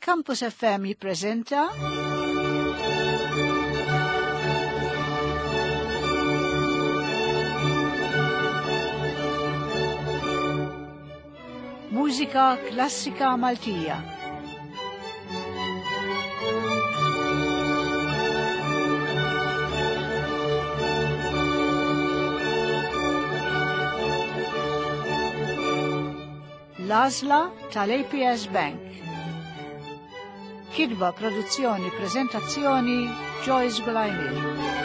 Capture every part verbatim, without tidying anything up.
Campus F M jippreżenta Mużika klassika Maltija. L-għażla tal-A P S Bank. Kidba, produzzjoni, prezentazzjoni Joyce Gulajmir.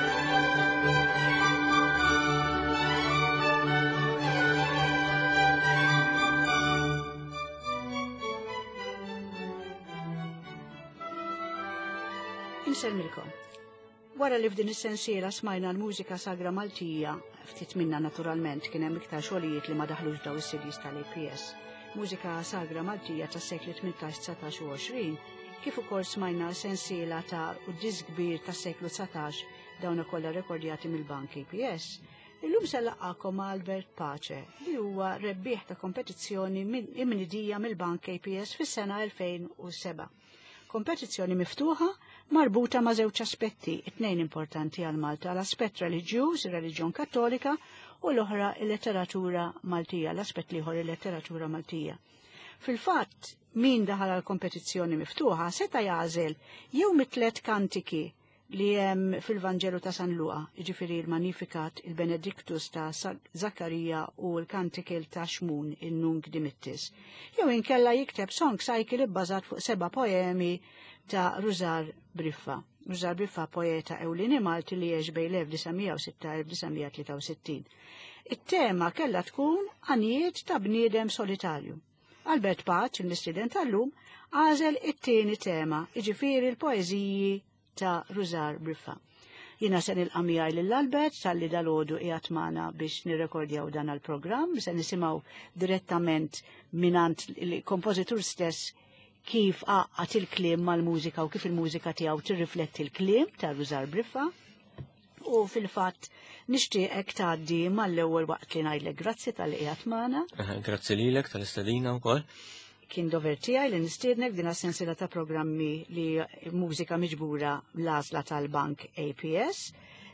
Inselmilkom. Wara li f'din is-sensiela smajna l-mużika sagra Maltija, ftit minna naturalment kien hemm iktar xogħlijiet li ma daħlux daw is-C Ds tal-A P S. Mużika sagra Maltija tas-sekli tmintax, setax u għoxrin, kif ukoll smajna sensiela ta' uddiż kbir tas-seklu tsatax dawn kollha rekordjati mill-Bank A P S. Illum se laqgħakom ma' Albert Pace li huwa rebbieħ ta' kompetizzjoni imnidija mill-Bank A P S fis-sena elfejn u seba'. Kompetizzjoni miftuħa marbuta ma' żewġ aspetti, it-tnejn importanti għal Malta, l-aspett reliġjuż, ir-reliġjon Kattolika, u l-oħra il-letteratura Maltija, l-aspett liħor il-letteratura Maltija. Fil-fatt, min daħal għal kompetizzjoni miftuħa seta' jagħżel jew mit-tliet kantiki li hemm fil-Vanġelu ta' San Luqa, jiġifieri l-Magnificat, il-Benedictus ta' Zakkarija u l-Kantikel ta' Xmun, in-Nunc Dimittis. Jew inkella jikteb song cycle ibbażat fuq seba' poemi ta' Rużar Briffa. Rużar Briffa poeta ewlieni Malti li jgħix bejn l-elf disajnmija u sitta u elf disajnmija u tlieta u sittin. It-tema kellha tkun għanijiet ta' bniedem solitarju. Albert Pace, il-mistieden tal-lum, għażel it-tieni tema, jiġifieri l-poeżiji ta' Rużar Briffa. Jiena se nilqa' miegħi lill-Albert talli dalgħodu qiegħed magħna biex nirrekordjaw dan għall-programm, se nisimgħu direttament minant il-kompożitur stess kif qaqqat il-kliem mal-mużika u kif il-mużika tiegħu tirrifletti l-kliem ta' Rużar Briffa. U fil-fatt nixtieqek tgħaddi mal-ewwel waqt li ngħidlek grazzi tal-li qiegħed magħna. Grazzi lilek tal-istedina wkoll. Kien dover tiegħi li nistiednek din is-sensiela ta' programmi li mużika miġbura l-għażla tal-Bank A P S.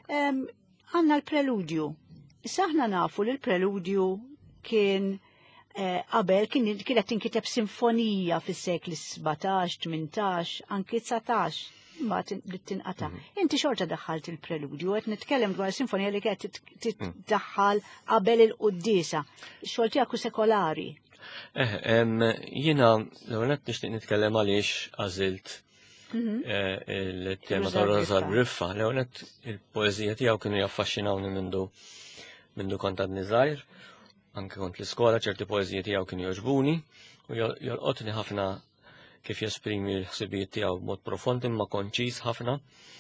Għandna l-preludju. Issa aħna nafu li l-preludju kien qabel kienet tinkiteb sinfonija fis-sekli sebatax, tmintax, anki tsatax, imbagħad li tinqata'. Inti xorta daħħalt il-preludju, qed nitkellem dwar sinfonija li kienet tiddaħħal qabel il-quddiesa. X-xogħol tiegħek sekolari. Eh, jiena l-ewwel qed nixtieq nitkellem għaliex għażilt il-tema ta' Rużar Briffa. L-ewwel il-poeżija tiegħu kienu jaffaxxinawni mindu mindu kont għadni żgħir. Anke kont l-iskola ċerti poeżiji tiegħu kienu jogħġbuni u jolqotni ħafna kif jesprimi l-ħsibijiet tiegħu b'mod profond imma konċiż ħafna.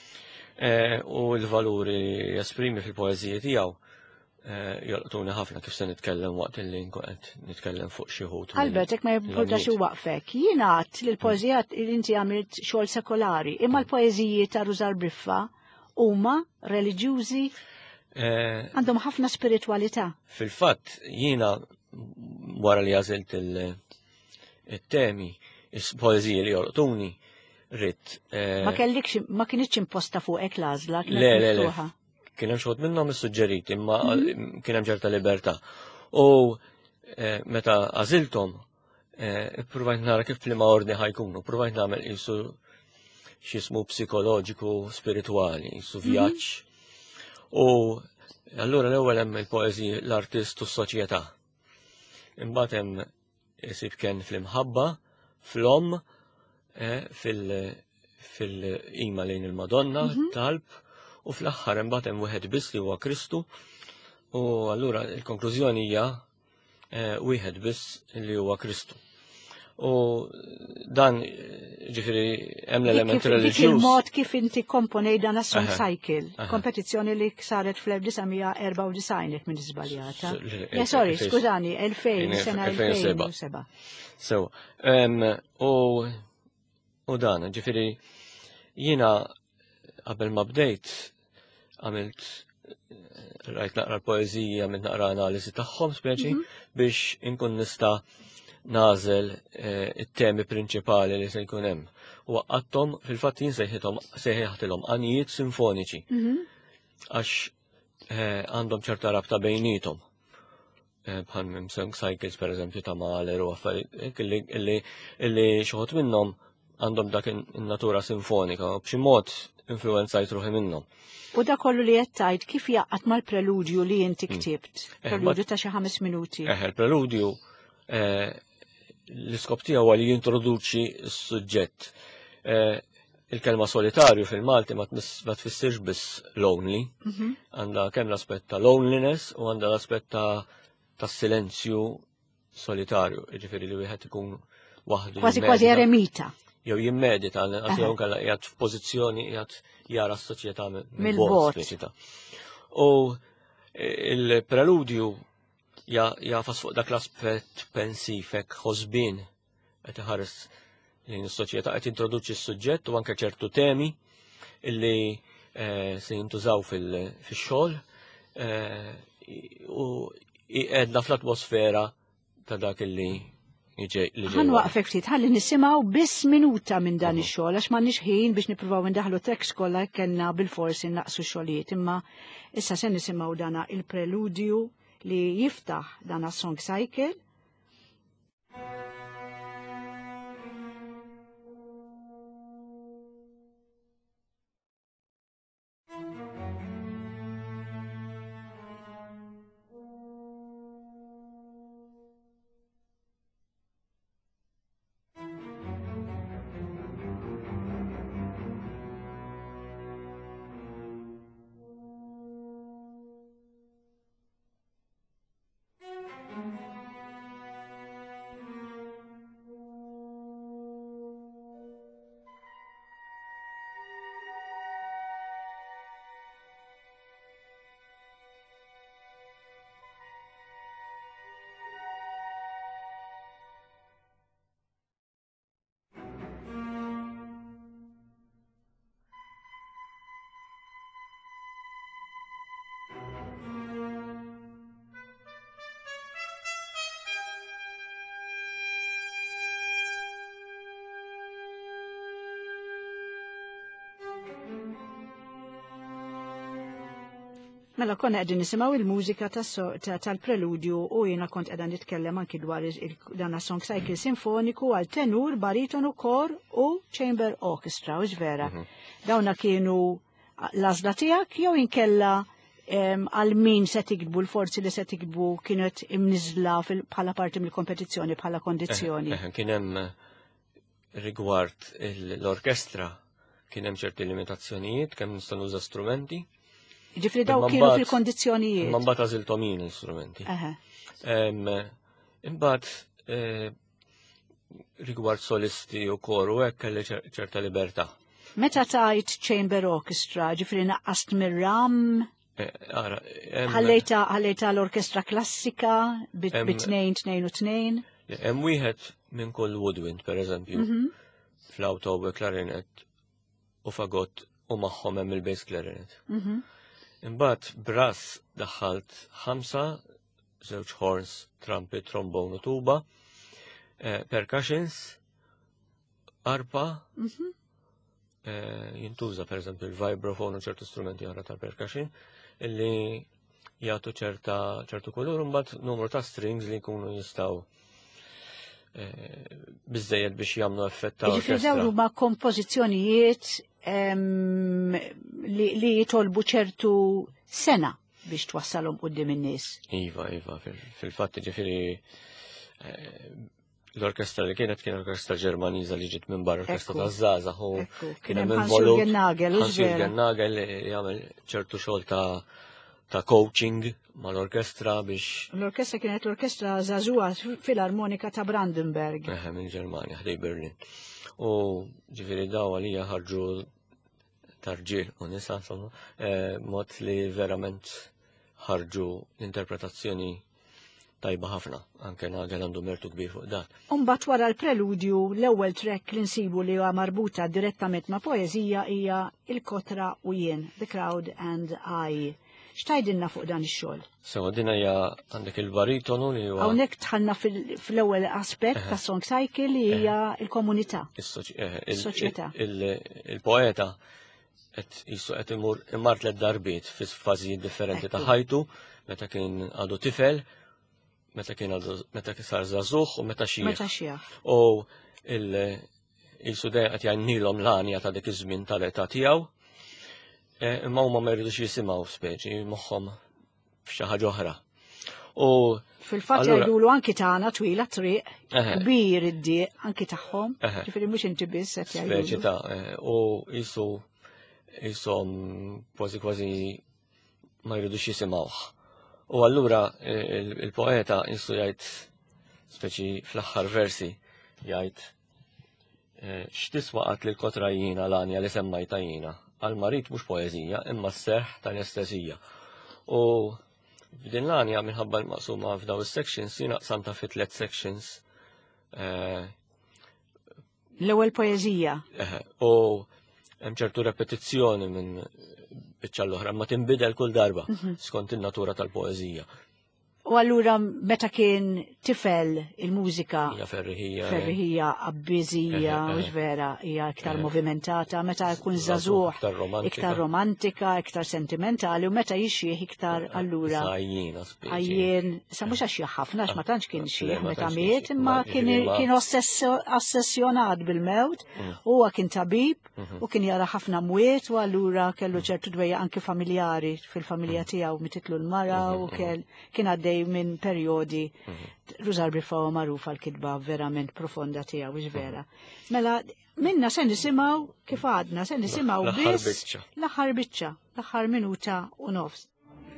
U l-valuri jesprimi fil-poeżiji tiegħu jolqtuni ħafna kif se nitkellem waqt illi qed nitkellem fuq xi ħut. Albert, hekk ma jimpurtax waqfek. Jien għadt li l-poeżija li inti għamilt xogħol sekolari, imma l-poeżiji ta' Rużar Briffa huma reliġjużi għandhom ħafna spiritwalità. Fil-fatt, jiena wara li għażilt il-temi, il-poeżiji li jolqtuni, rrid. Ma kellikx, ma kienitx imposta fuqek l-għażla, le, le, le. Kien hemm xogħol minnhom issuġġeriti, imma kien hemm ċerta libertà. U meta għażilthom, ippruvajt nara kif f'liema ordni ħajkunu, provajt nagħmel qisu xi ismu psikoloġiku spiritwali, qisu vjaġġ. U allura l-ewwel hemm il-poeżiji l-artist u s-soċjetà. Imbagħad hemm isib kien fl-imħabba, fl-omm, fil-qima lejn il-Madonna, talb, u fl-aħħar imbagħad hemm wieħed biss li huwa Kristu, u allura l-konklużjoni hija wieħed biss li huwa Kristu. U dan ġifieri hemm l-element reliġjuż. Il-mod kif inti komponej dan is-song cycle, kompetizzjoni li saret fl-elf disajnmija u erba' u disajn jekk minn żbaljata. Ja sorry, skużani, elfejn, sena elfejn u seba'. So, u dan, ġifieri jiena qabel ma bdejt għamilt rajt naqra l-poeżija, għamilt naqra analiżi tagħhom speċi biex inkun nista' nażel it-temi prinċipali li se jkun hemm. U għattom fil-fatt jinsejħilhom għanijiet sinfoniċi. Għax għandhom ċerta rabta bejnietom. Bħal minn song cycles per eżempju ta' Mahler u affarijiet illi xoħod minnhom għandhom dak in-natura sinfonika u b'xi mod influenzajt ruħi minnhom. U da kollu li qed tgħid kif jaqgħad mal-preludju li inti ktibt? Preludju ta' xi ħames minuti. Eh, il-preludju l-iskop tiegħu huwa li jintroduċi s-suġġett. Il-kelma solitarju fil-Malti ma tfissirx biss lonely, għandha kemm l-aspett ta' loneliness u għandha l-aspett ta' silenzju solitarju, jiġifieri li wieħed ikun waħdu. Kważi kważi eremita. Jew jimmedita, għas jew kalla qiegħed f'pożizzjoni qiegħed jara s-soċjetà mill-bord. U il-preludju jafas fuq dak l-aspett pensiv hekk ħosbien qed iħares lejn is-soċjetà qed introduċi s-suġġett u anke ċertu temi illi se jintużaw fix-xogħol u qiegħda fl-atmosfera ta' dak illi ħan waqfek ftit, ħalli nisimgħu biss minuta minn dan ix-xogħol għax m'għandniex ħin biex nippruvaw indaħlu tekst kollha kellna bil-forsi naqsu xogħlijiet, imma issa se nisimgħu dana il-preludju li jiftaħ dana song cycle. Mela konna qegħdin nisimgħu il-mużika tal-preludju u jiena kont qiegħda nitkellem anki dwar dan song cycle sinfoniku għal tenur, baritonu, kor u chamber orchestra, u vera. Dawna kienu l-għażla tiegħek jew inkella għal min se tikdbu l-forzi li se tikdbu kienet imniżla bħala parti mill-kompetizzjoni bħala kondizzjoni. Kien hemm rigward l-orkestra kien hemm ċerti limitazzjonijiet kemm nistgħu nuża strumenti. Ġifri daw kienu fil-kondizzjonijiet. Man bat għażilthom jien l-istrumenti. Imbagħad rigward solisti u koru hekk kelli ċerta libertà. Meta tajt chamber orchestra, ġifri naqqast mir-ram? Ħallejta l-orkestra klassika bit-tnejn, tnejn u tnejn? Hemm wieħed minn kull woodwind, pereżempju, flauta u klarinet u fagott u magħhom hemm il-bass clarinet. Imbagħad brass daħħalt ħamsa, żewġ horns, trumpet, trombone u tuba, percussions, arpa, jintuża pereżempju il-vibraphone u ċertu strumenti oħra tal-percussion, illi jagħtu ċerta ċertu kulur, imbagħad numru ta' strings li jkunu jistgħu biżżejjed biex jagħmlu effett ta' orkestra. Jiġifieri dawn huma kompożizzjonijiet li jitolbu ċertu sena biex twassalhom quddiem in-nies. Iva, iva, fil-fatt ġifieri l-orkestra li kienet kien orkestra Ġermaniża li ġiet minn barra orkestra taż-żgħażagħ u kien hemm involut Hans-Jürgen Nagel li jagħmel ċertu xogħol ta' coaching mal-orkestra biex. L-orkestra kienet l-orkestra żagħżugħa fil-armonika ta' Brandenburg. Eħe minn Ġermanja ħdej Berlin. U ġifieri daw għalija ħarġu tarġiel u nisa insomma mod li verament ħarġu l-interpretazzjoni tajba ħafna, anke Nagel għandu mertu kbir fuq dan. Imbagħad wara l-preludju l-ewwel track li nsibu li huwa marbuta direttament ma' poeżija hija Il-Kotra u Jien, The Crowd and I. X'tajdilna fuq dan ix-xogħol? Sewa din hija għandek il-baritonu li huwa Hawnhekk tħallna fil-ewwel aspett ta' Song Cycle li hija l-komunità. Is-soċjetà. Il-poeta qed jisu qed imur immar tliet darbiet fi fażijiet differenti ta' ħajtu, meta kien għadu tifel, meta kien għadu meta kien sar żagħżugħ u meta xieħ. Meta xieħ. U il-su dejjem qed jgħinilhom l-għanja ta' dik iż-żmien tal-età tiegħu. Imma huma ma jridux jisimgħu speċi moħħhom f'xi ħaġa oħra. U fil-fatt jgħidulu anki tagħna twila triq kbir id-dieq anki tagħhom, ġifieri mhux inti biss qed jgħidu. Speċi ta' u jisu jisom kważi kważi ma jridux jisimgħuh. U allura il-poeta jisu jgħid speċi fl-aħħar versi jgħid x'tiswa qatt lil kotra jiena l-għanja li semmajta jiena. Għal-marit mhux poeżija, imma s-serħ tal-estesija. U b'din l-għanja minħabba l-maqsuma f'daw is-sections jiena qsamta fi tliet sections. L-ewwel poeżija. U hemm ċertu repetizzjoni minn biċċa l-oħra, ma tinbidel kull darba skont in-natura tal-poeżija. U allura meta kien tifel il-mużika ferriħija ferriħija abbiżija mhux vera hija iktar movimentata, meta jkun żagħżugħ iktar romantika, iktar sentimentali u meta jixjieħ iktar allura għajjien sa mhux għax jieħ ħafna għax ma tantx kien xieħ meta miet imma kien ossessjonat bil-mewt huwa kien tabib u kien jara ħafna mwiet u allura kellu ċertu dwejja anke familjari fil-familja tiegħu mititlu l-mara u kien għaddej minn periodi Rużar Brifawa magħrufa l-kitba verament profonda tiegħu biex vera. Mela minna se nisimgħu kif għadna se nisimgħu biss l-aħħar biċċa, l-aħħar minuta u nofs.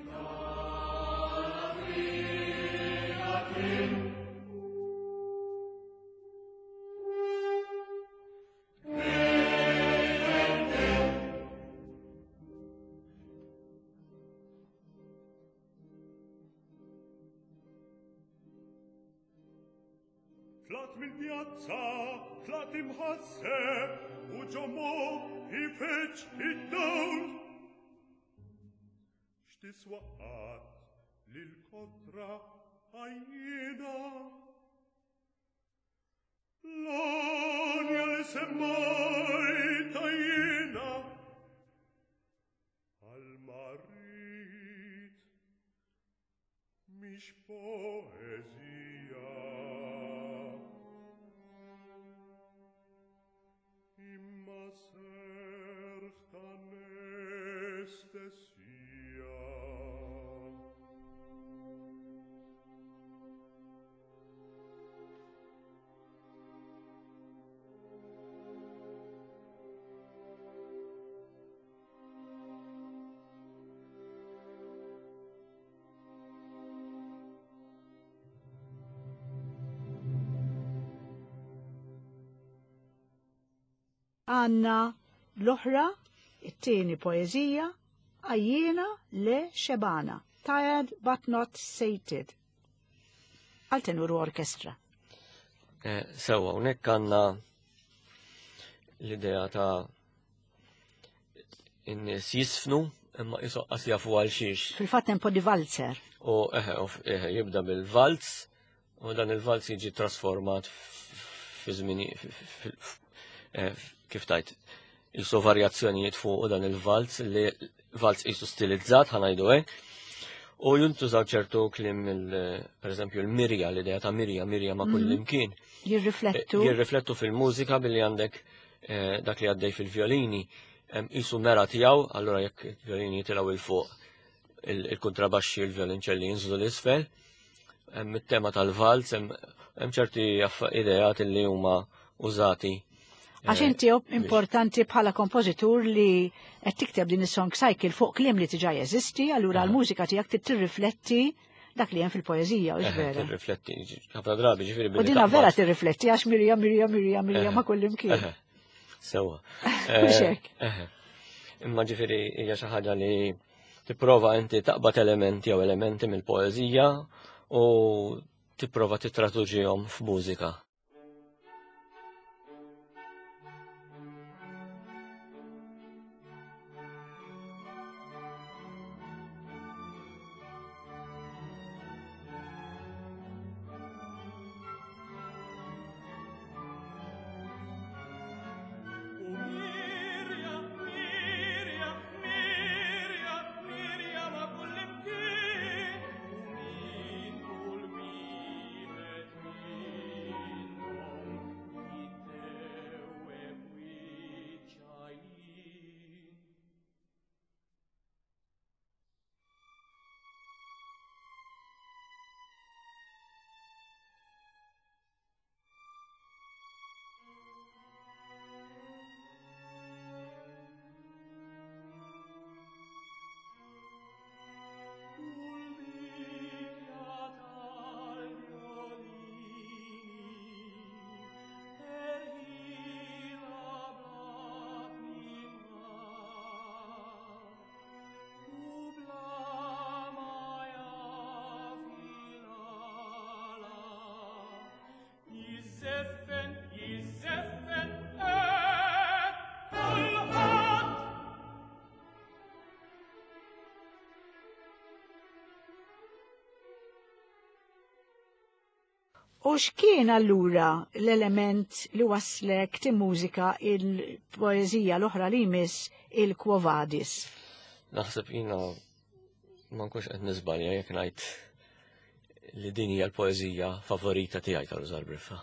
Tlat mill-pjazza, tlat imħasseb u ġommu ifeċ id-dawl. X'tiswaqat lil-kotra għajjina l-għanja li semmajta jiena għal-marit mhix poeżija. Imma serħ tal-estesija. Għanna l-oħra, it-tieni poeżija, għajjina le xebana, tired but not sated. Għal tenur orkestra. Sewa, unek għanna l-idea ta' in-nies jisfnu, imma jisoqqas jafu għal xiex. Fil-fatt hemm po di valzer. U eħe, jibda bil-valz, u dan il-valz jiġi trasformat fi żmini kif tajt, jisu varjazzjonijiet fuq u dan il-valz, li valz jisu stilizzat, ħanajdu għek, u juntużaw ċertu klim, per eżempju, il-mirja, l-ideja ta' mirja, mirja ma' kull imkien. Jirriflettu. Jirriflettu fil-mużika billi għandek dak li għaddej fil-violini, jisu mera tijaw, allora jekk il-violini tilaw il-fuq, il-kontrabaxxi, il-violonċelli jinżlu l-isfel, mit-tema tal-valz, hemm ċerti idejat li huma użati. Għax inti importanti bħala kompożitur li qed tikteb din is-song cycle fuq kliem li tiġa jeżisti, allura l-mużika tiegħek tirrifletti dak li hemm fil-poeżija, u vera. Tirrifletti, ħafna drabi ġifieri U dina vera tirrifletti għax Mirja, Mirja, Mirja, Mirja ma' kull imkien. Sewwa. Mhux hekk. Imma ġifieri hija xi ħaġa li tipprova inti taqbad elementi jew elementi mill-poeżija u tipprova titraduġihom f'mużika. U x'kien allura l-element li waslek timmużika il-poeżija l-oħra li jmiss il-Quo Vadis? Naħseb jina ma nkunx qed niżbalja jekk ngħid li din hija l-poeżija favorita tiegħi tal-Użar Briffa.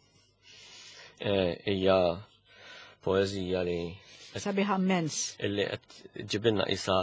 Hija poeżija li Sabiħ ammens. illi qed ġibilna isa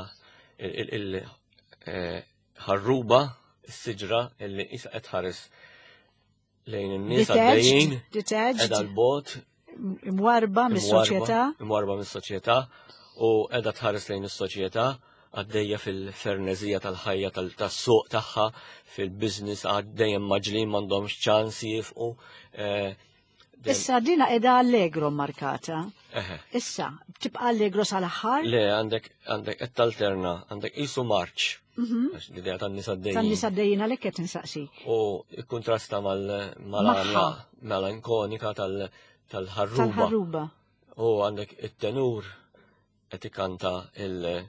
il-ħarruba, is-siġra illi isa qed ħares lejn in-nies għaddejjin Detached, qiegħda l-bot imwarba mis-soċjetà. imwarba mis-soċjetà u qiegħda tħares lejn is-soċjetà għaddejja fil-fernezija tal-ħajja tas-suq tagħha, fil-business għaddejjem maġlin m'għandhomx ċans jifqu. Issa dina qiegħda allegro markata. Eħe. Issa, tibqa' allegro sal-aħħar? Le, għandek għandek qed talterna, għandek qisu marċ. Għax l-idea tan-nies għaddejjin. Tan-nies għaddejjin għalhekk qed insaqsik. U ikkuntrasta mal-anja melankonika tal-ħarruba. Tal-ħarruba. U għandek it-tenur qed ikanta il-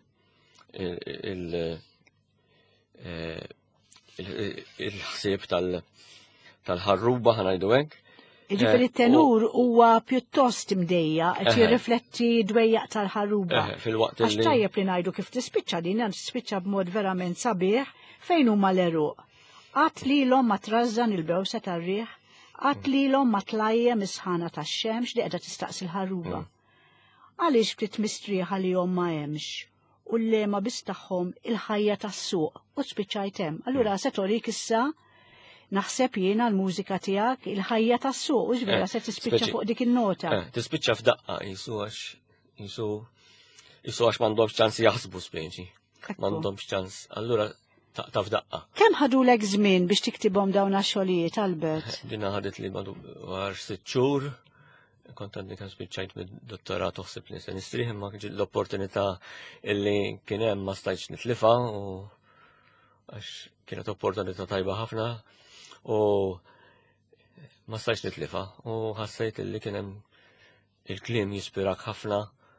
il-ħsieb tal-ħarruba ħanajdu hekk. Ġifieri it-tenur huwa pjuttost imdejja qed jirrifletti dwejjaq tal-ħarruba. Fil-waqt Għax tajjeb li ngħidu kif tispiċċa din tispiċċa b'mod verament sabiħ fejn huma l-eruq. Qatt lilhom ma trażżan il-bewsa tar-riħ, qatt lilhom ma tlajjem is-sħana tax-xemx li qiegħda tistaqsi l-ħarruba. Għaliex ftit mistrieħa li hom ma hemmx u l-lema biss tagħhom il-ħajja tas-suq u spiċċajt hemm. Allura se torik issa naħseb jiena l-mużika tiegħek il-ħajja tas-suq u ġvera se tispiċċa fuq dik in-nota. Tispiċċa f'daqqa jisu għax jisu jisu għax m'għandhomx ċans jaħsbu speċi. M'għandhomx ċans. Allura taqta f'daqqa. Kemm ħadulek żmien biex tiktibhom dawn għax-xogħlijiet Albert? Dina ħadet li madwar sitt xhur. Kont għandi kan spiċċajt mid-dottorat uħsib li se nistrieħ imma l-opportunità illi kien hemm ma stajtx nitlifha u għax kienet opportunità tajba ħafna. U ma stajx nitlifa u ħassejt li kien hemm il-kliem jispirak ħafna.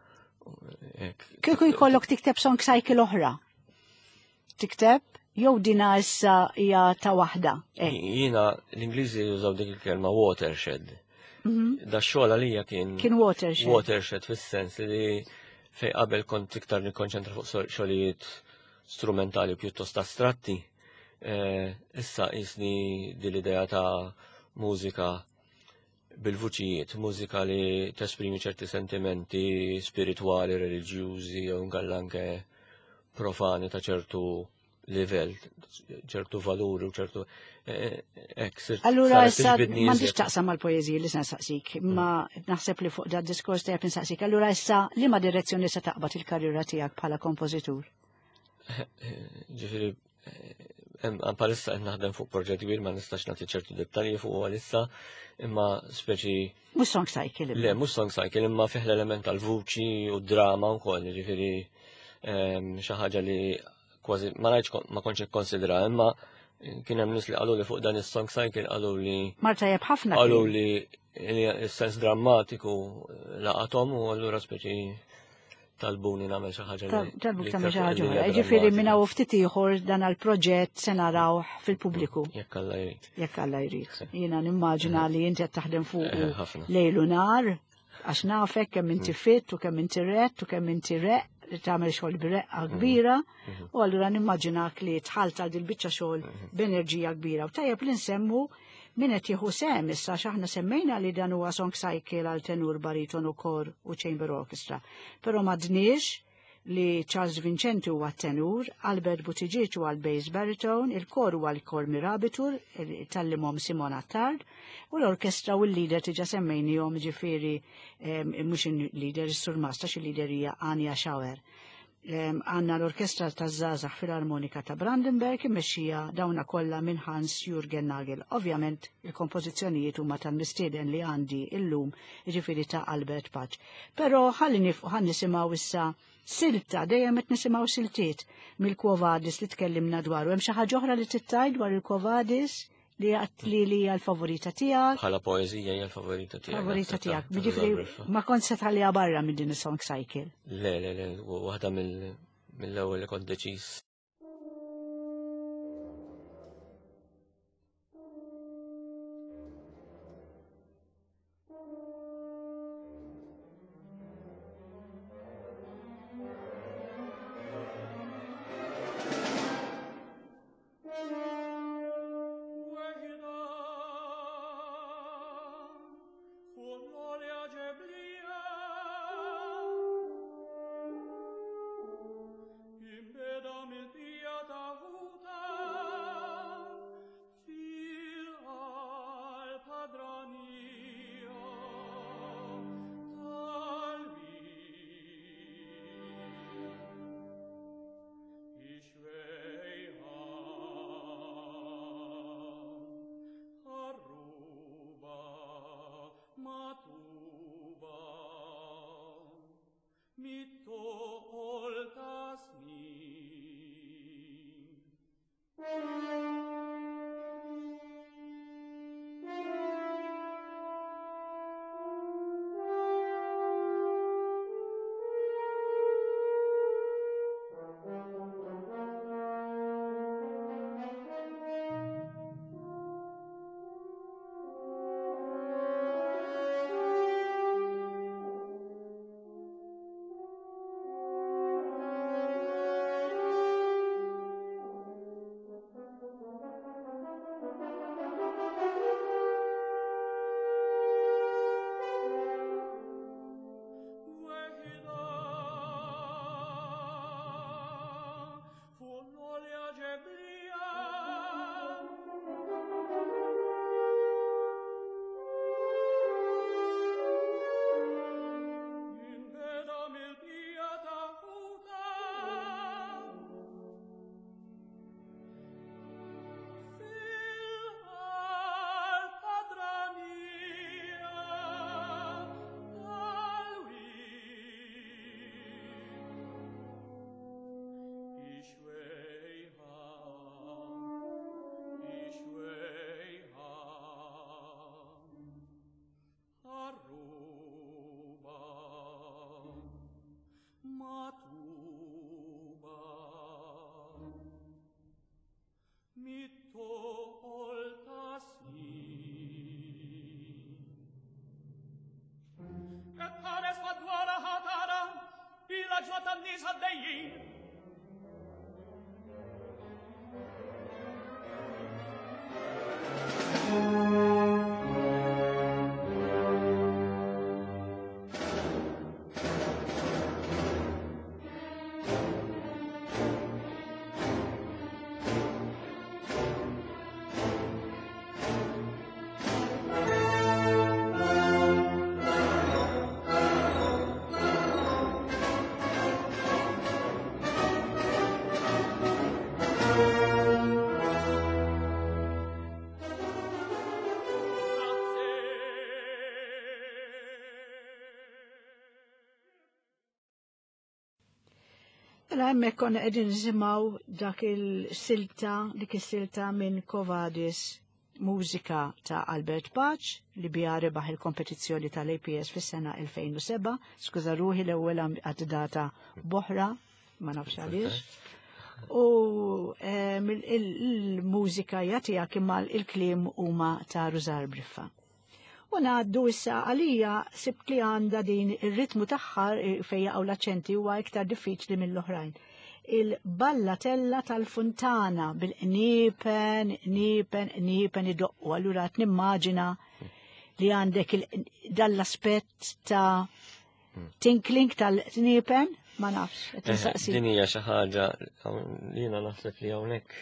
Kieku jkollok tikteb song cycle oħra? Tikteb jew dina issa hija ta' waħda? Jiena l-Ingliżi jużaw dik il-kelma watershed. Da xogħol għalija kien Kien watershed. Watershed fis-sens li fejn qabel kont iktar nikkonċentra fuq xogħlijiet strumentali pjuttost astratti. Issa jisni dil-idea ta' mużika bil-vuċijiet, mużika li tesprimi ċerti sentimenti spirituali, reliġjużi, u ngallanke profani ta' ċertu livell, ċertu valuri u ċertu eksir. Allura issa m'għandix taqsam mal-poeżija li se nsaqsik, imma naħseb li fuq dat diskors tajjeb insaqsik. Allura issa liema direzzjoni se taqbad il-karriera tiegħek bħala kompożitur? Ġifieri għan palissa għed naħdem fuq proġett kbir ma nistax nagħti ċertu dettalji fuq għalissa, imma speċi. Mhux song cycle. Le, mhux song cycle, imma fih l-element tal-vuċi u drama wkoll, ġifieri xi ħaġa li kważi ma ngħidx ma kontx ikkonsidra, imma kien hemm nies li qalu li fuq dan is-song cycle qalu li Marta jeb ħafna. qalu li s-sens drammatiku laqathom u allura speċi talbuni nagħmel xi ħaġa li. Talbuk tagħmel xi ħaġa oħra. Ġifieri minn hawn ftit ieħor dan għall-proġett se narawh fil-pubbliku. Jekk Alla jrid. Jekk Alla jrid. Jiena nimmaġina li inti qed taħdem fuq ħafna. lejl u nar għax nafek kemm inti fitt u kemm inti rett u kemm inti req li tagħmel xogħol b'reqqa kbira u allura nimmaġinak li tħalt għal il-biċċa xogħol b'enerġija kbira. U tajjeb li nsemmu min qed jieħu sehem issa x'aħna semmejna li dan huwa song cycle għal tenur, bariton u kor u chamber orchestra. Però m'għadniex li Charles Vincenti huwa tenur, Albert Buttigieg huwa l-bass baritone, il-kor huwa l-kor mirabitur, tal-limhom Simon Attard, u l-orkestra u l-leader tiġa semmejnihom ġifieri mhux il-leader is-sur Mastax, il-leader hija Anja Schauer. Għanna l-orkestra taż-żgħażagħ fil-armonika ta' Brandenburg immexxija dawna kollha minn Hans Jürgen Nagel. Ovvjament il-kompożizzjonijiet huma tal-mistieden li għandi illum jiġifieri ta' Albert Paċ. Però ħalli nifqu ħan nisimgħu issa silta, dejjem qed nisimgħu siltiet mill-Quo Vadis li tkellimna dwaru. Hemm xi ħaġa oħra li tittaj dwar il-Quo Vadis li li li l-favorita tiegħek? Bħala poeżija hija l-favorita tiegħek. Favorita tiegħek. Jiġifieri ma kont se tħalliha barra minn din is-song cycle. Le, le, le, waħda mill-ewwel li kont deċiż. Mela hemmhekk konna qegħdin nisimgħu dak il-silta, dik is-silta minn Kovadis, mużika ta' Albert Paċ li biha rebaħ il-kompetizzjoni tal-A P S fis-sena elfejn u seba', skuża ruħi l-ewwel għad-data boħra, ma nafx għaliex. U il-mużika jagħtiha imma il-kliem huma ta' Rużar Briffa. U ngħaddu issa għalija sibt li għandha din ir-ritmu tagħha fejn jaqgħu l-aċċenti huwa iktar diffiċli mill-oħrajn. Il-ballatella tal-Funtana bil-qniepen, qniepen, qniepen idoqqu. Allura qed nimmaġina li għandek dall-aspett ta' tinkling tal-qniepen, ma nafx, qed insaqsi. Din hija xi ħaġa li jiena naħseb li hawnhekk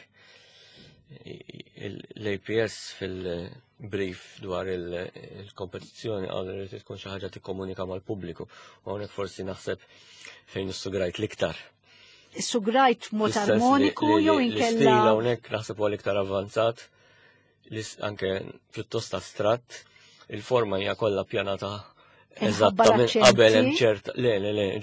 l-A P S fil-brief dwar il-kompetizzjoni għal li tkun xi ħaġa tikkomunika mal-pubbliku. U hawnhekk forsi naħseb fejn is-sugrajt l-iktar. Is-sugrajt mod armoniku jew inkella. L-istil hawnhekk naħseb huwa l-iktar avvanzat, anke pjuttost astratt, il-forma hija kollha pjanata eżattament qabel hemm ċert le le le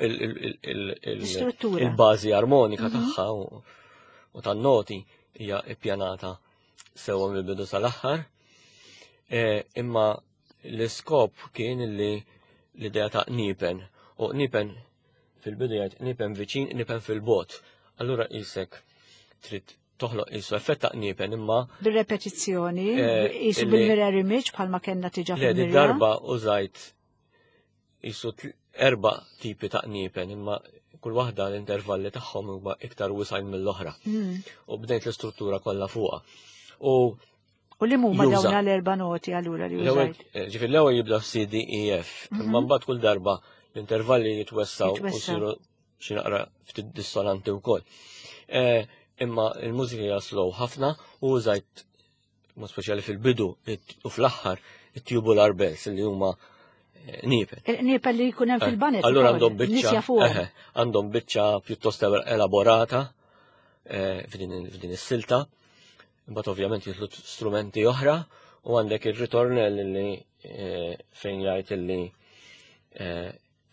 il-bażi armonika tagħha u tan-noti hija ppjanata sewwa mill-bidu sal-aħħar. Imma l-iskop kien li l-idea ta' qniepen. U qniepen fil-bidu jgħid qniepen viċin, qniepen fil-bot. Allura qisek trid toħloq qisu effett ta' qniepen imma bir-repetizzjoni, qisu bil-mirror image bħalma kellna tiġa fil-mirror. Le darba użajt qisu erba' tipi ta' qniepen imma kull waħda l-intervalli tagħhom huma iktar wisajn mill-oħra. U bdejt l-istruttura kollha fuqha. U U li huma dawn l-erba' noti allura li użajt? Ġifier l-ewwel jibda C D E F, imma mbagħad kull darba l-intervalli jitwessaw u siru xi naqra ftit dissonanti wkoll. Imma l-mużika hija slow ħafna u użajt mod speċjali fil-bidu u fl-aħħar it-tubular bells li huma qniepen. Il-qniepen li jkun hemm fil-banet. Allura għandhom biċċa għandhom biċċa pjuttost elaborata f'din is-silta. Imbagħad ovvjament jitlu strumenti oħra u għandek ir-ritornell li fejn jgħid illi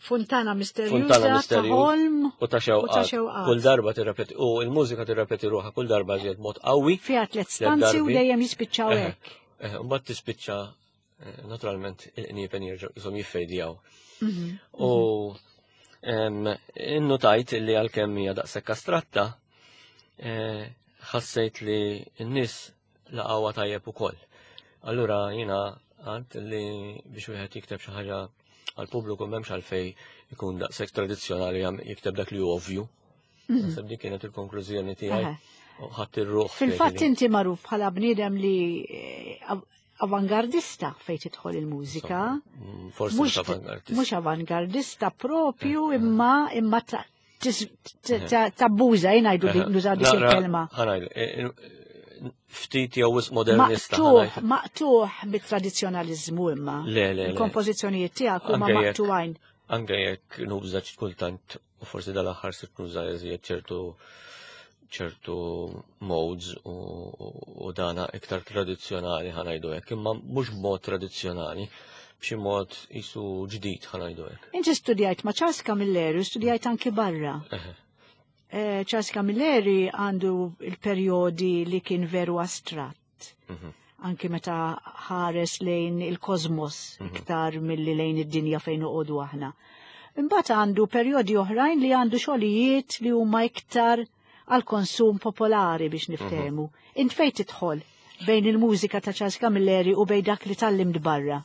Fontana misterjuża Fontana ta' misterju ħolm u ta' xewqat. xewqat. Kull darba tirrepeti u l-mużika tirrepeti ruħha kull darba żjed mod qawwi. Fiha tliet tliet stanzi u darbi. dejjem jispiċċaw Eħe, hekk. eħe, u mbagħad tispiċċa eh, naturalment il-qniepen jerġgħu ishom jiffejdjaw. U em, innotajt li għalkemm hija daqshekk astratta, eh, ħassejt li n-nies laqgħuha tajjeb ukoll. Allura jiena għad li biex wieħed jikteb xi ħaġa għall-pubbliku m'hemmx għalfejn ikun daqshekk tradizzjonali jam- jikteb dak li hu ovvju. Naħseb dik kienet il-konklużjoni tiegħi. Eħe. U ħadd ir-ruħ. Fil-fatt tgħidli. inti magħruf bħala bniedem li eh, av- avangardista fejn tidħol il-mużika. Mm, Forsi Mhux mhux avangardist. mhux avangardista propju imma imma ta- tis- ta- ta- tabbuża jingħidu dik nużaw dik Naqra- il-kelma. ħanajl, eh, eh, ftit jew wisq modernista. Maqtuħ, ħanajl. maqtuħ bit-tradizzjonaliżmu imma. Le, le, le. Il-kompożizzjonijiet tiegħek huma Anke jekk- maqtuħajn. Anke jekk nuża kultant, u forsi dal-aħħar sirt nuża eżiet ċertu ċertu modes u, u, u dana iktar tradizzjonali ħanajdu hekk, imma mhux b'mod tradizzjonali, b'xi mod isu ġdid ħanajdu hekk. Inti studjajt ma' Charles Camilleri, studjajt anki barra. Eħe. Eh, Charles Camilleri għandu il-perjodi li kien veru astratt. Mhm. Anki meta ħares lejn il-kosmos iktar milli lejn id-dinja fejn uqodu aħna. Imbagħad għandu perjodi oħrajn li għandu xogħlijiet li huma iktar għal konsum popolari biex niftehmu. Int fejn tidħol bejn il-mużika ta' Charles Camilleri u bejn dak li tallimt barra.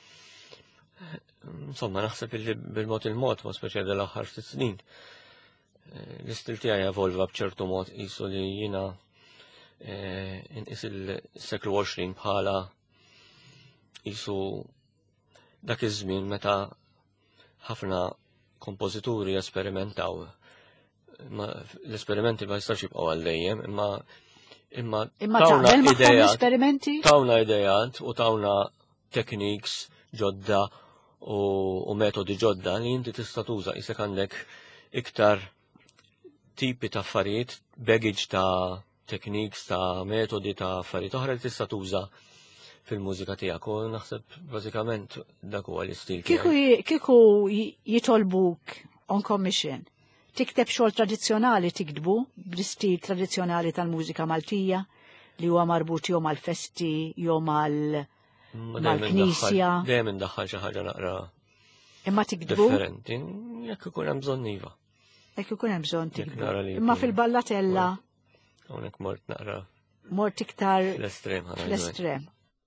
Insomma, naħseb li bil-mod il-mod, ma speċjali l-aħħar ftit snin. eh, L-istil tiegħi evolva b'ċertu mod qisu li jiena eh, inqis il-seklu għoxrin bħala qisu dak iż-żmien meta ħafna kompożituri esperimentaw. Ma l-esperimenti ma jistax jibqgħu għal dejjem, imma imma Imma tawna taqbel magħhom idejat, l-esperimenti? tawna idejat u tawna techniques ġodda u, u metodi ġodda li inti tista' tuża isek għandek iktar tipi ta' affarijiet, baggage ta' techniques ta' metodi ta' affarijiet oħra li tista' tuża fil-mużika tiegħek u naħseb bażikament dak huwa l-istil Kieku tiegħi. ji- kieku ji- jitolbuk on commission, tikteb xogħol tradizzjonali tikdbu bl-istil tradizzjonali tal-mużika Maltija li huwa marbut jew mal-festi jew mal Ma mal-knisja. Dejjem indaħħal xi ħaġa naqra Imma tikdbu, differenti, jekk ikun hemm bżonn iva. jekk ikun hemm bżonn Jekk tikdbu. nara li Imma jkun- fil-ballatella Hawnhekk mort naqra mort iktar fl-estrem ħanajdu hekk. fl-estrem.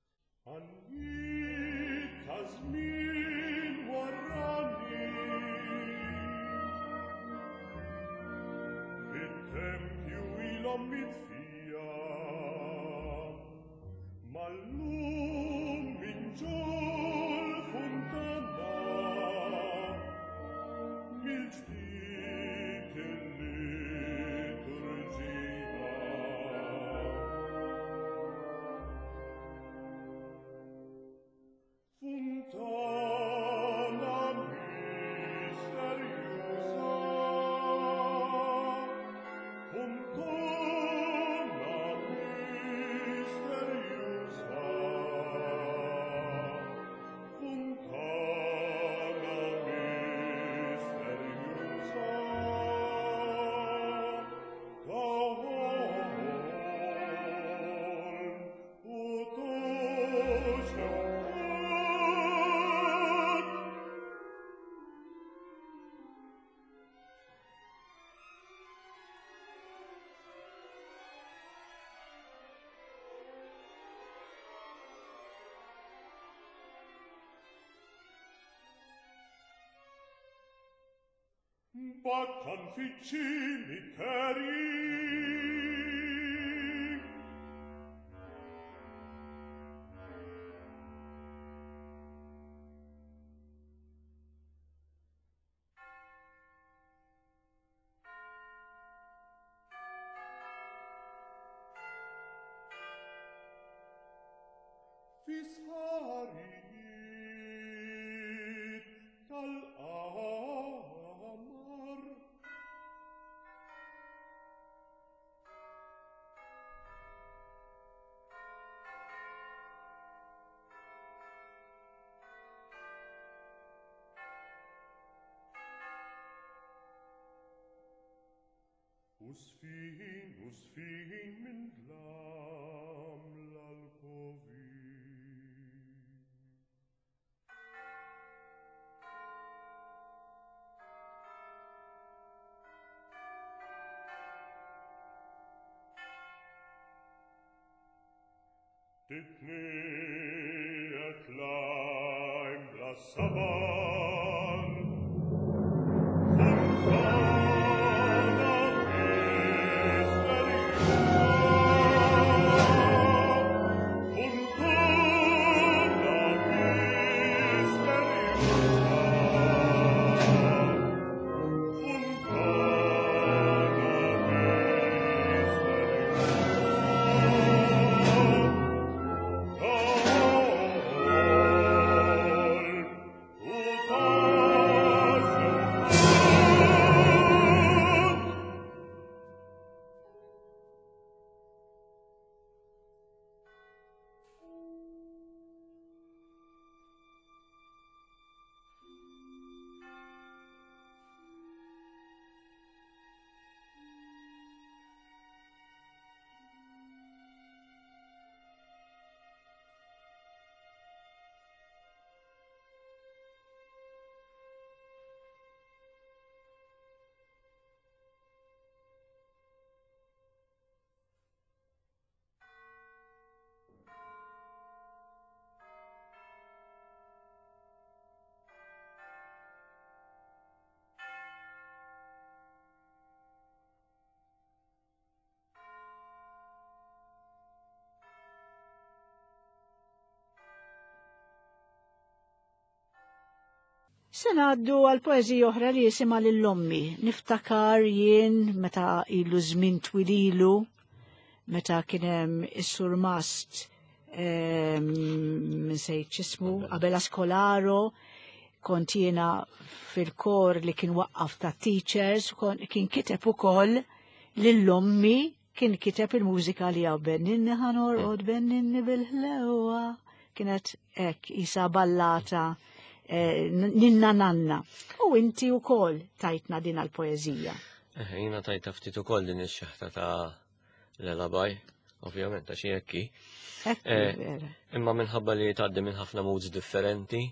Għanjit ta' żmien warrani, fit-tempju ilhom mitfija, mal-lum minn ġol fontana, mill-ġdid il-liturġija. Fontana misteriosa, fontana misteriosa, fontana misteriosa, Caol, uto Baccan ficcini teri, fisħarit tal-qamar. Us fin, us fin min glam l'alcovi. Ditne et laim la saban, Se ngħaddu għal poeżija oħra li jisimha lill-ommi. Niftakar jien meta ilu żmien twililu, meta kien hemm is-Sur Mast minn sejt ċismu qabel Askolaro, kont jiena fil-kor li kien waqqaf ta' teachers, kien kiteb ukoll lill-ommi, kien kiteb il-mużika li hawn benninni ħanorqod benninni bil-ħlewwa. Kienet hekk isa ballata ninna nanna. U inti u kol tajtna din għal-poezija. Jina tajta ftit u kol din ix-xaħta ta' l-elabaj, ovvjament, ta' xiekki. Imma minħabba li tgħaddi minn ħafna moods differenti,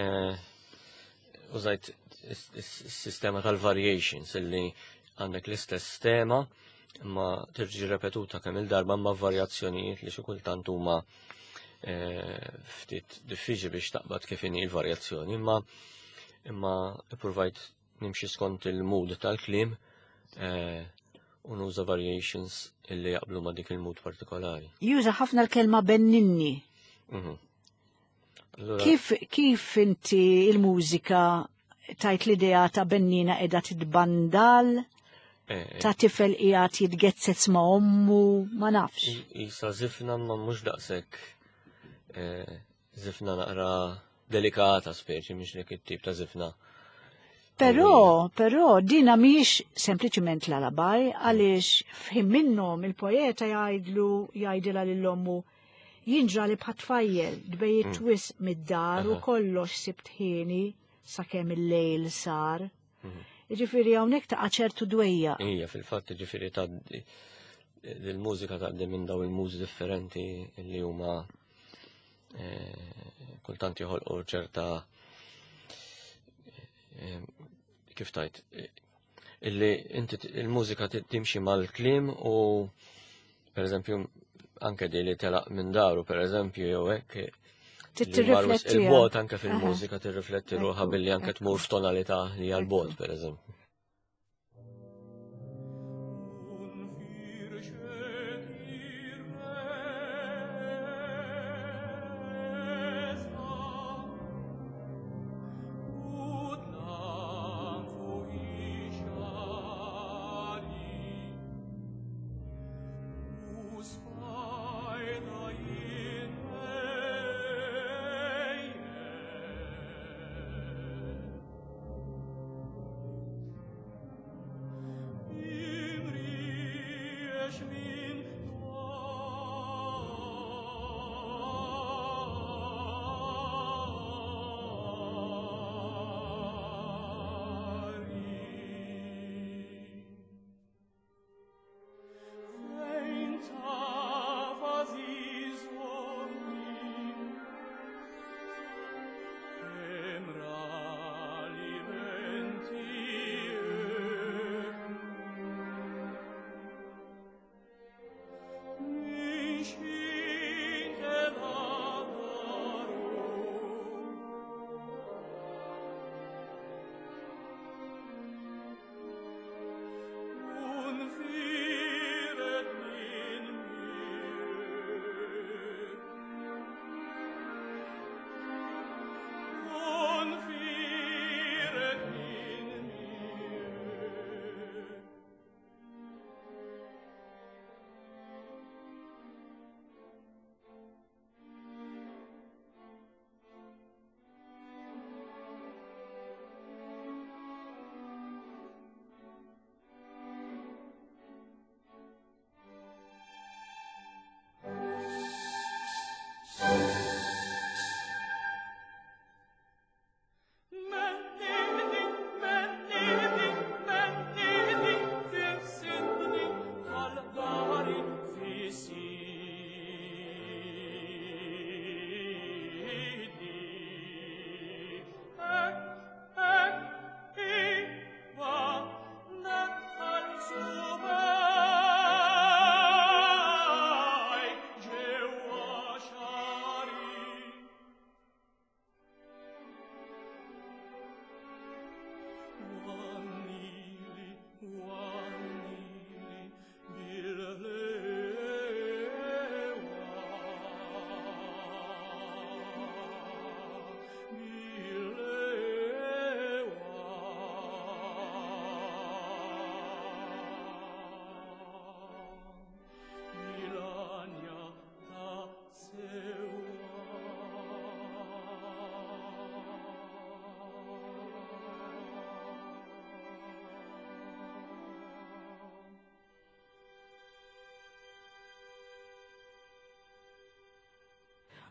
użajt is-sistema tal-variations, illi għandek l-istess tema, imma terġi repetuta kemm il-darba ma' varjazzjonijiet li xi kultant huma ftit diffiċli biex taqbad kif inhi l-varjazzjoni, imma imma ipprovajt nimxi skont il-mood tal-kliem u nuża variations illi jaqblu ma' dik il-mood partikolari. Juża ħafna l-kelma benninni. Kif kif inti il-mużika tajt l-idea ta' bennina qiegħda titbandal, ta' tifel qiegħed jitgezzez ma' ommu, ma nafx. Isa zifna ma mhux daqshekk zifna naqra delikata speċi mhix dik it-tip ta' zifna. Però, però dina mhix sempliċiment l-alabaj għaliex f'ħin minnhom il-poeta jgħidlu jgħidilha lill-ommu jinġra li bħat-tfajjel dbejjed twis mid-dar u kollox sibt ħieni sakemm il-lejl sar. Jiġifieri hawnhekk ta' ċertu dwejja. Hija fil-fatt jiġifieri tgħaddi il-mużika tgħaddi minn daw il-muż differenti li huma kultant joħolqu ċerta kif tajt illi inti il-mużika timxi mal-kliem u pereżempju anke di li telaq minn daru pereżempju jew hekk il-bot anke fil-mużika tirrifletti ruħha billi anke tmur f'tonalità li hija l-bot pereżempju.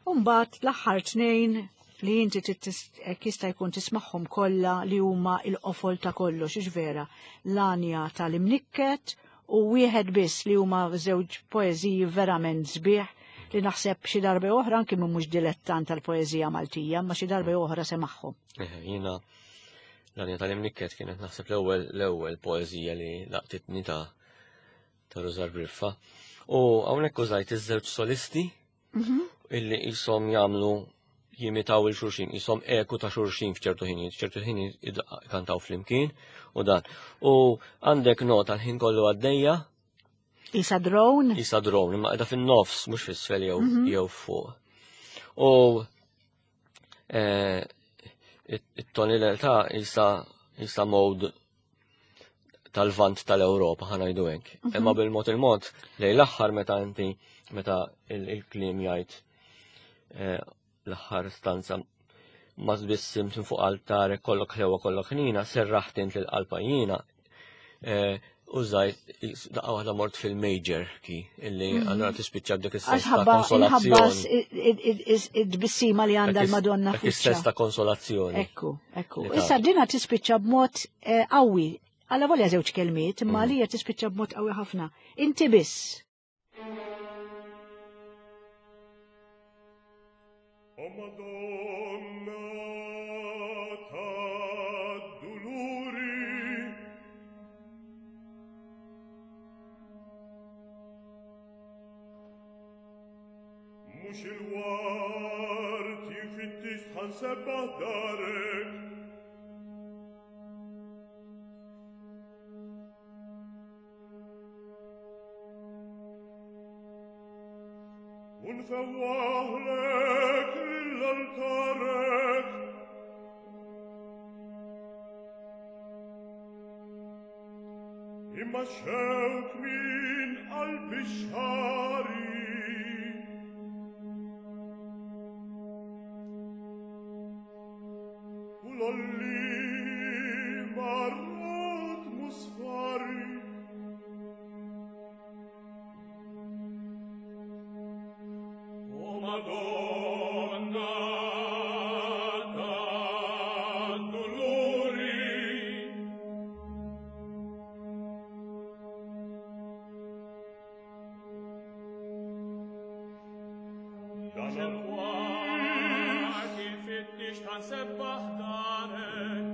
Umbat l-aħħar tnejn li inti jista' jkun tismagħhom kollha li huma l-qofol ta' kollox iġvera l-anja tal-imnikket u wieħed biss li huma żewġ poeżiji verament sbieħ li naħseb xi darba oħra anke minn mhux dilettant tal-poeżija Maltija, ma xi darba oħra semagħhom. Jiena l-anja tal-imnikket kienet naħseb l-ewwel l-ewwel poeżija li laqtitni ta' ta' Rożar Briffa. U hawnhekk użajt iż-żewġ solisti illi jisom jagħmlu jimitaw il-xulxin, jisom eku ta' xulxin f'ċertu ħinijiet, ċertu ħinijiet kantaw flimkien u dan. U għandek nota l-ħin kollu għaddejja. Isa drone? Isa drone, imma qiegħda fin-nofs mhux fis-sfel jew jew fuq. U it-tonalità isa isa mod tal-vant tal-Ewropa ħanajdu hekk. Imma bil-mod il-mod lejn l-aħħar meta inti meta il-kliem jgħid l-aħħar stanza ma tbissim fuq altarek kollok ħlewa kollok ħnina, serraħt int l-qalba jiena użajt daqqa waħda mort fil-major ki illi allura tispiċċa b'dik is-sens ta' konsolazzjoni. Id-bissima li għandha l-Madonna fiċċa. Is-sens ta' konsolazzjoni. Ekku, ekku. Issa dina tispiċċa b'mod qawwi. Alla volja żewġ kelmiet, imma li hija tispiċċa b'mod qawwi ħafna. Inti biss. O Madonna ta' doluri, mhux il-wart jifittix ħansebbaħ darek, unfewwaħlek l-altarek, imma xewk min qalbi xari, u lolli marrot musfari. Madonna ta' doluri, dan il-waqt jifittix tansebbaħ darek,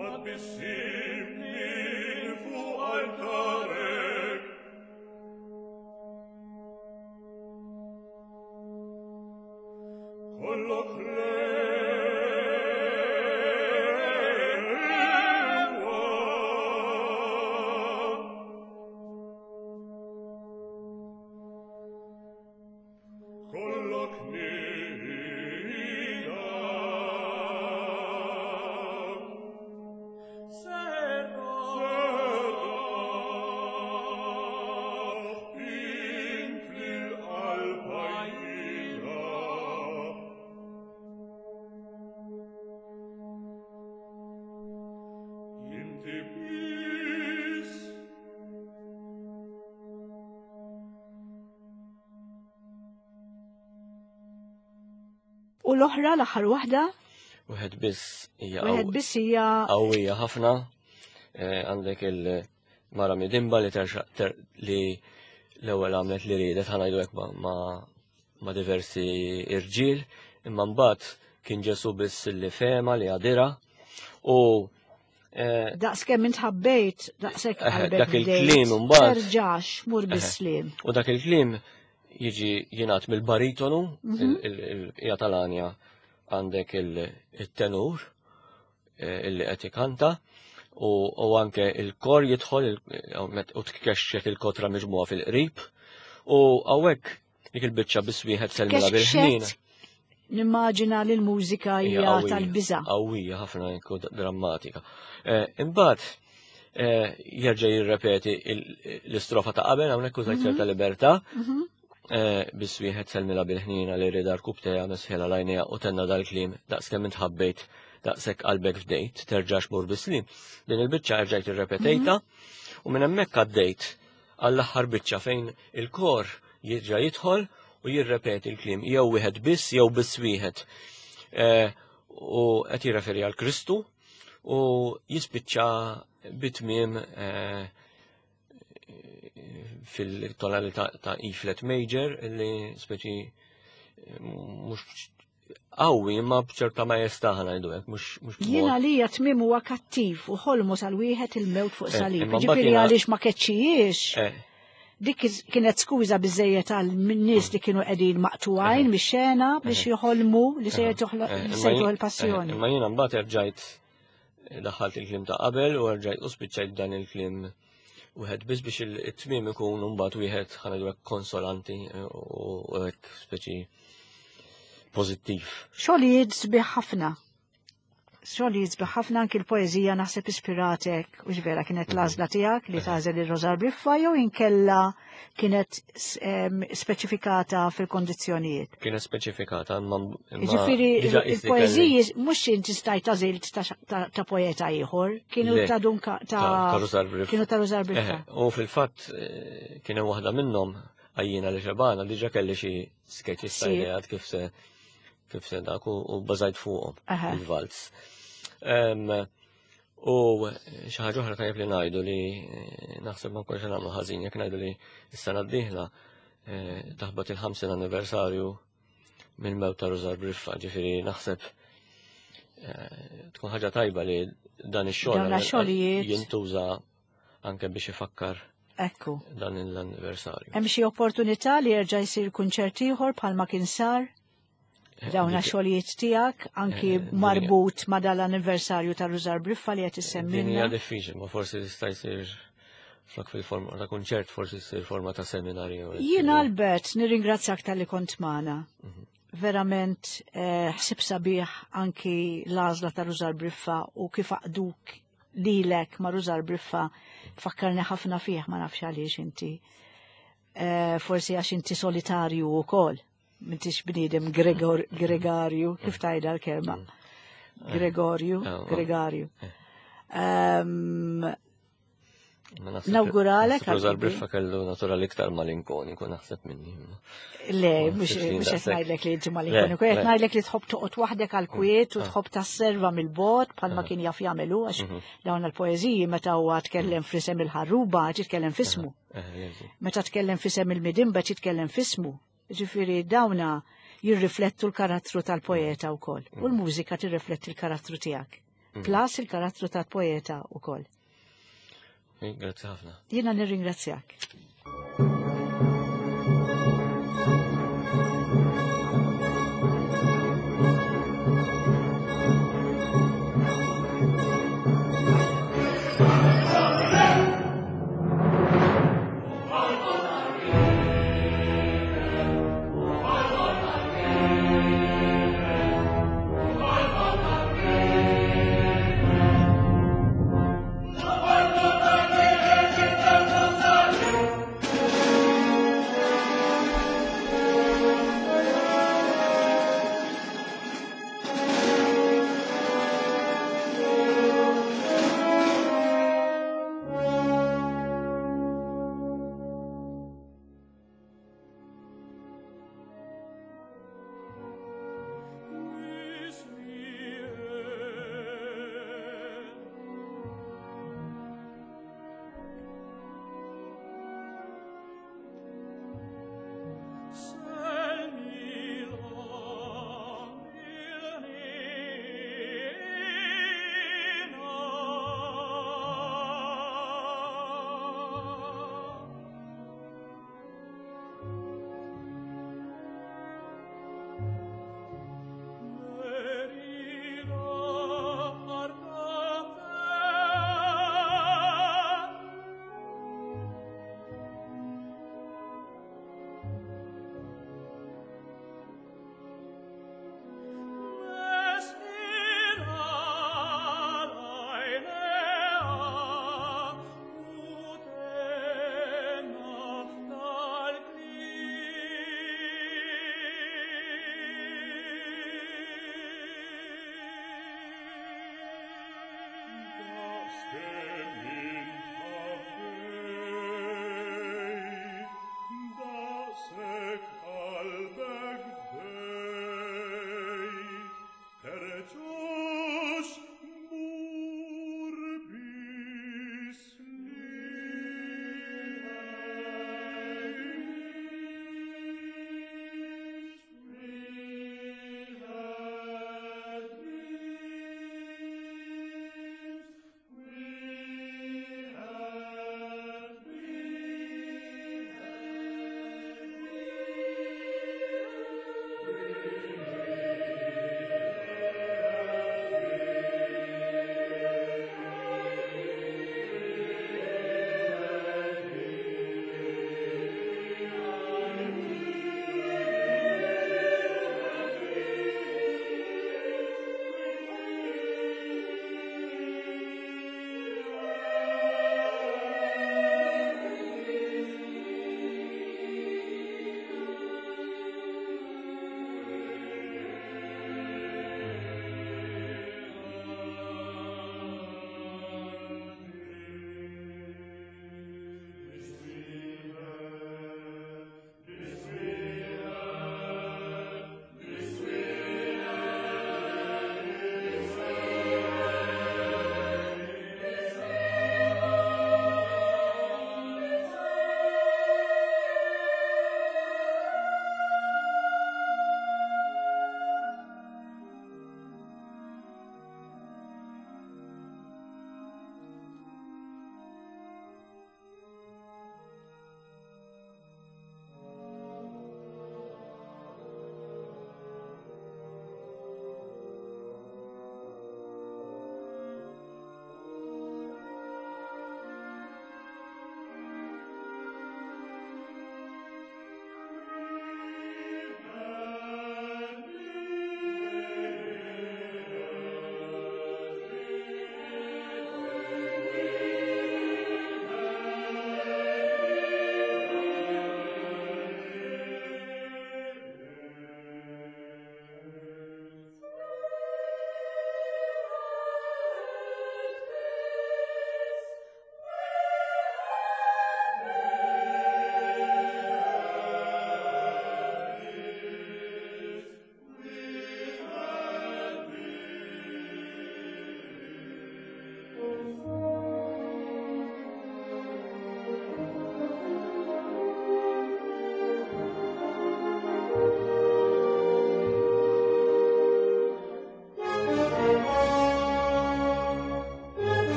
ma bissimni fu altarek. Kollok Kollok nida Serra Inklil alpaina Inti bis U l-oħra l-aħħar waħda, Wieħed biss hija wieħed biss hija qawwija ħafna. Eh, Għandek il-mara midimba li terxa ter- li l-ewwel għamlet li riedet ħanajdu hekk ma- ma- ma' diversi irġiel, imma mbagħad kien Ġesu biss li fema li għadira u eh, daqs kemm intħabbejt, daqshekk Eh, qalbek dak il-kliem bdejt, imbagħad. terġax mur bis-slim. u dak il-klim jiġi jingħat mill-baritonu, il-qija tal-anja għandek il-tenur eh, illi qed ikanta u u anke il-kor jidħol il- u met- u tkexxet il-kotra miġmuha fil-qrib u hawnhekk dik il-biċċa biss wieħed selmila bil-ħnin. Kexxet nimmaġina li l-mużika hija qawwija, tal-biża. qawwija ħafna jkun drammatika. Eh, Imbagħad eh, jerġa' jirrepeti il- l-istrofa ta' qabel hawnhekk użajt ċerta libertà. Eh, Biss wieħed selmila bil-ħnina li rida rkub teja mesħela lajnija u tenna dal-klim daqs kemm intħabbejt daqshekk qalbek fdejt terġax mur bislim. Din il-biċċa rġajt irrepetejta u minn hemmhekk għaddejt għall-aħħar biċċa fejn il-kor jirġa' jidħol u jirrepeti l-klim jew wieħed biss jew biss wieħed. Eh, U qed jirreferi għal Kristu u jispiċċa bitmiem eh, fil-tonalità ta' E flat major li speċi mhux qawwi imma b'ċerta majestaa ngħidu hekk mhux mhux Jiena li tmim huwa kattiv u ħolmu sal-wieħed il-mewt fuq Eh, salib. imma mbagħad Ġifieri jiena- għaliex ma keċċijiex. Eh, Dik kiz- kienet skuża biżejjed għal min-nies li kienu qegħdin maqtuwajn mix-xena biex joħolmu li se eh, jsejtuh imma il-passjoni. eh, Imma jiena mbagħad erġajt daħħalt il-klim ta' qabel u rġajt u spiċċajt dan il-klim wieħed biss biex il- it-tmiem ikun mbagħad wieħed ħanajdu hekk konsolanti eh, u u hekk speċi pożittiv. Xogħlijiet sbieħ ħafna. Xogħlijiet sbieħ ħafna anki l-poeżija naħseb ispiratek u ġvera kienet l-għażla tiegħek li tażel ir-Rożar Briffa jew inkella kienet s- em, speċifikata fil-kondizzjonijiet. Kienet speċifikata imma imma Ġifieri diġà qisni kelli- il-poeżiji mhux inti stajt tażilt ta' ta' ta' poeta ieħor, kienu Le, ta' dunka ta' ta' ta' Rożar Briffa. kienu ta' Rożar Briffa. Eh, U fil-fatt eh, kien hemm waħda minnhom għajjina li xabana diġà kelli xi sketches ta' Si. idejat kif se kif se dak u u bażajt fuqhom Aha. il-valz. Em, U xi ħaġa oħra tajjeb li ngħidu li eh, naħseb ma nkunx nagħmlu ħażin jekk ngħidu li s-sena d-dieħla eh, taħbad il-ħamsin anniversarju mill-mewt ta' Rożar Briffa, ġifieri naħseb eh, tkun ħaġa tajba li dan ix-xogħol Dawn x-xogħlijiet- jintuża anke biex ifakkar Ekku. dan l-anniversarju. Hemm xi opportunità li jerġa' jsir kunċert ieħor bħalma kien sar? Dawn xogħlijiet tiegħek anki Eh, din- marbut ma' dal-anniversarju ta' Rożar Briffa li qed Din hija issemmilna. diffiċli, ma forsi tista' jsir flok fil-forma ta' kunċert, forsi jsir forma ta' seminarju. Jien Albert, nirringrazzjak tal-li kont magħna. Verament eh, ħsib sabiħ anki l-għażla ta' Rożar Briffa u kif aqduk lilek ma' Rożar Briffa fakkarni ħafna fih ma nafx għaliex inti. Eh, Forsi għax inti solitarju wkoll. M'intix bniedem Gregor, Gregarju, kif tajda l-kelma? Gregorju, Eh, Gregarju. Ehm, Ma naħseb- Nawguralek naħseb Rożar għal- Briffa kellu natura iktar malinkoni, kun naħseb minni. Le, Ma mux nafx li mux qed daqshekk. ngħidlek li inti Le, malinkoni, kien qed le. ngħidlek li tħobb toqgħod waħdek għal kwiet u Ah. tħobb tasserva mill-bot bħalma kien jaf jagħmelu għax dawn il-poeżiji meta huwa tkellem f'isem il-ħarruba qed jitkellem f'ismu. Eh, jgħidu. Meta tkellem f'isem il-midimba qed jitkellem f'ismu. Ġifieri dawna jirriflettu l-karattru tal-poeta wkoll. U l-mużika tirrifletti l-karattru tiegħek. plus il-karattru tal-poeta ukoll. Grazzi ħafna. Jiena nirringrazzjak.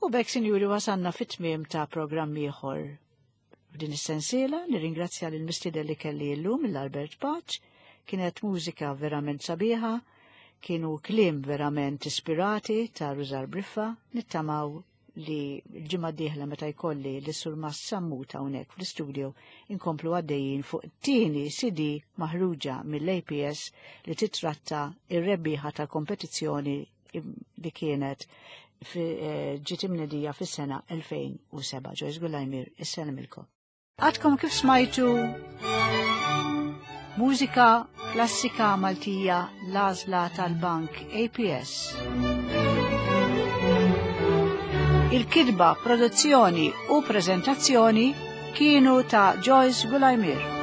U bekk sinjuri wasanna fit-tmiem ta' programm ieħor. F'din is-sensiela nirringrazzja lil mistieden li kelli llum mill-Albert Paċ, kienet mużika verament sabiħa, kienu kliem verament ispirati ta' Rużar Briffa, nittamaw li l-ġimgħa d-dieħla meta jkolli li sur Mas Sammuta hawnhekk fl-istudio inkomplu għaddejjin fuq tieni C D maħruġa mill-A P S li titratta ir-rebbieħa tal-kompetizzjoni li kienet ġiet imnedija fis-sena elfejn u seba'. Joyce Gulajmir, isselmilkom. Għadkom kif smajtu mużika klassika Maltija l-għażla tal-Bank A P S. Il-kidba, produzzjoni u prezentazzjoni kienu ta' Joyce Gulajmir.